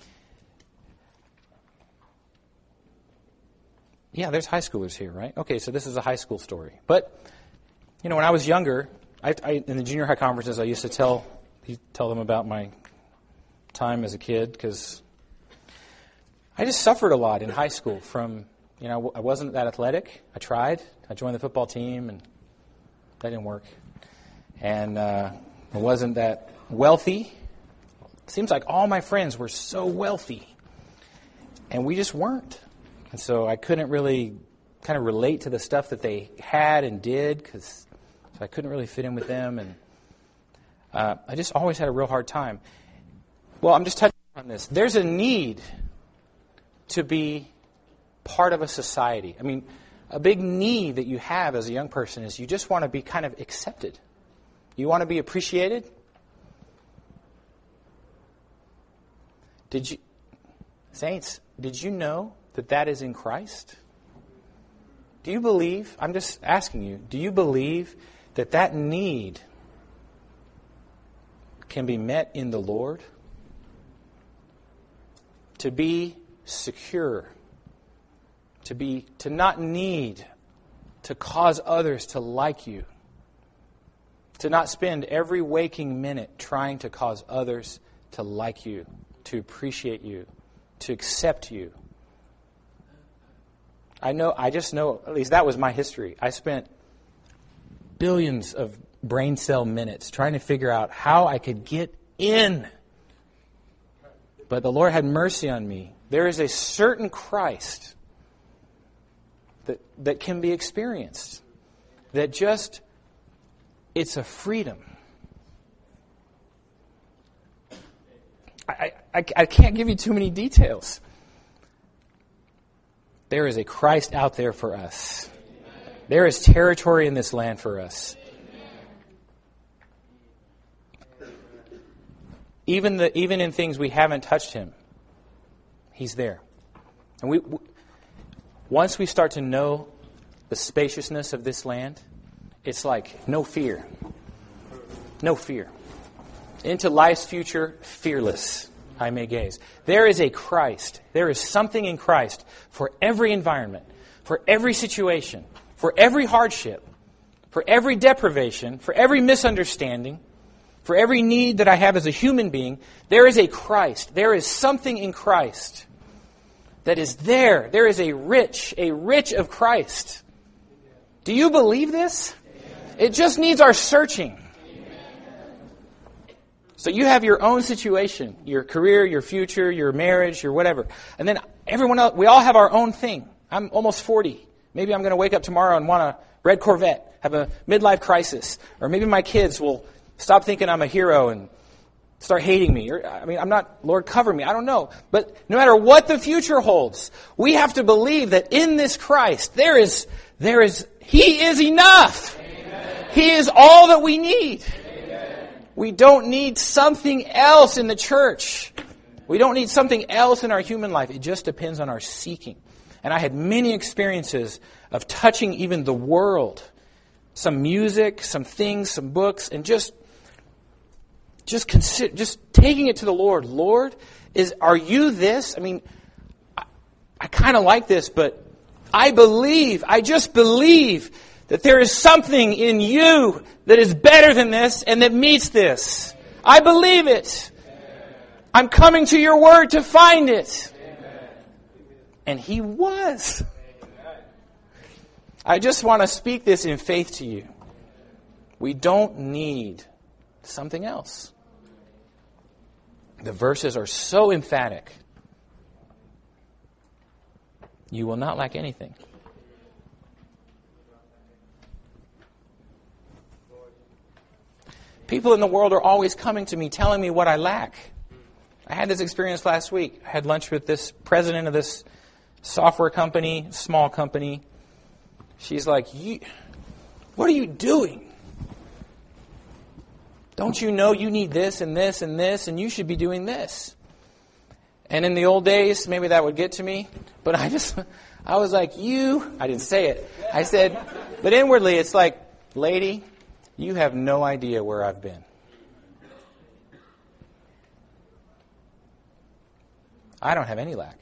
Speaker 1: Yeah, there's high schoolers here, right? Okay, so this is a high school story. But, you know, when I was younger, I, I, in the junior high conferences, I used to tell tell them about my time as a kid, because I just suffered a lot in high school from, you know, I wasn't that athletic. I tried. I joined the football team, and that didn't work. And uh, I wasn't that wealthy. It seems like all my friends were so wealthy, and we just weren't. And so I couldn't really kind of relate to the stuff that they had and did, because so I couldn't really fit in with them. And uh, I just always had a real hard time. Well, I'm just touching on this. There's a need to be part of a society. I mean, a big need that you have as a young person is you just want to be kind of accepted. You want to be appreciated. Did you, saints, did you know that that is in Christ? Do you believe, I'm just asking you, do you believe that that need can be met in the Lord? To be secure, to be, to not need to cause others to like you, to not spend every waking minute trying to cause others to like you, to appreciate you, to accept you. I know, I just know, at least that was my history. I spent billions of brain cell minutes trying to figure out how I could get in. But the Lord had mercy on me. There is a certain Christ that, that can be experienced. That just, it's a freedom. I, I, I can't give you too many details. There is a Christ out there for us. There is territory in this land for us. Even the even in things we haven't touched Him, He's there. And we, we once we start to know the spaciousness of this land, it's like no fear. No fear. Into life's future, fearless, I may gaze. There is a Christ. There is something in Christ for every environment, for every situation, for every hardship, for every deprivation, for every misunderstanding, for every need that I have as a human being. There is a Christ. There is something in Christ that is there. There is a rich, a rich of Christ. Do you believe this? It just needs our searching. So you have your own situation, your career, your future, your marriage, your whatever. And then everyone else, we all have our own thing. I'm almost forty. Maybe I'm going to wake up tomorrow and want a red Corvette, have a midlife crisis. Or maybe my kids will stop thinking I'm a hero and start hating me. Or, I mean, I'm not, Lord, cover me. I don't know. But no matter what the future holds, we have to believe that in this Christ, there is, there is, He is enough. Amen. He is all that we need. Amen. We don't need something else in the church. We don't need something else in our human life. It just depends on our seeking. And I had many experiences of touching even the world. Some music, some things, some books, and just Just consider, just taking it to the Lord. Lord, is are you this? I mean, I, I kind of like this, but I believe, I just believe that there is something in you that is better than this and that meets this. I believe it. I'm coming to your word to find it. And He was. I just want to speak this in faith to you. We don't need something else. The verses are so emphatic. You will not lack anything. People in the world are always coming to me, telling me what I lack. I had this experience last week. I had lunch with this president of this software company, small company. She's like, you, what are you doing? Don't you know you need this and this and this, and you should be doing this? And in the old days, maybe that would get to me. But I just, I was like, you, I didn't say it. I said, but inwardly it's like, lady, you have no idea where I've been. I don't have any lack.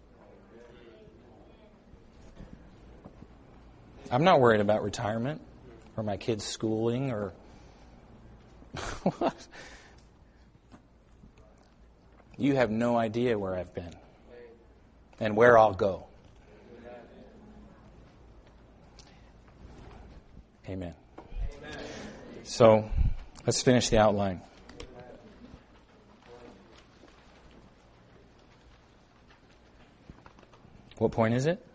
Speaker 1: I'm not worried about retirement or my kids' schooling or what. You have no idea where I've been and where I'll go. Amen. Amen. So, let's finish the outline. What point is it?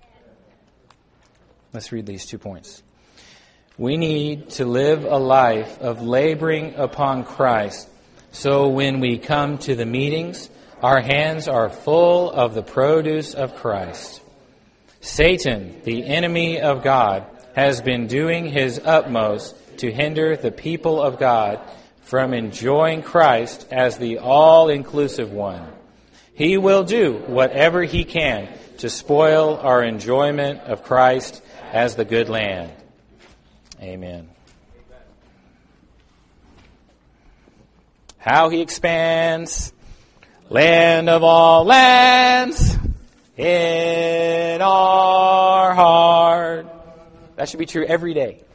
Speaker 1: Let's read these two points. We need to live a life of laboring upon Christ, so when we come to the meetings, our hands are full of the produce of Christ. Satan, the enemy of God, has been doing his utmost to hinder the people of God from enjoying Christ as the all-inclusive one. He will do whatever he can to spoil our enjoyment of Christ as the good land. Amen. How he expands, land of all lands, in our heart. That should be true every day.